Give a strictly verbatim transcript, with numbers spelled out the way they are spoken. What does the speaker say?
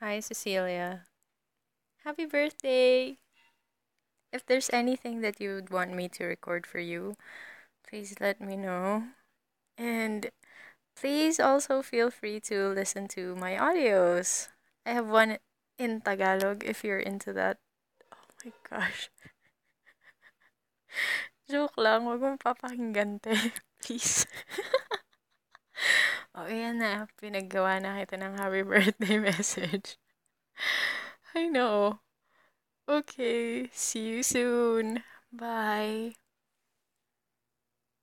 Hi, Cecilia. Happy birthday! If there's anything that you would want me to record for you, please let me know. And please also feel free to listen to my audios. I have one in Tagalog if you're into that. Oh my gosh. Joke lang, wag mong papakinggan, te. Please. Oh, yan na. Pinaggawa na kita ng happy birthday message. I know. Okay, see you soon. Bye.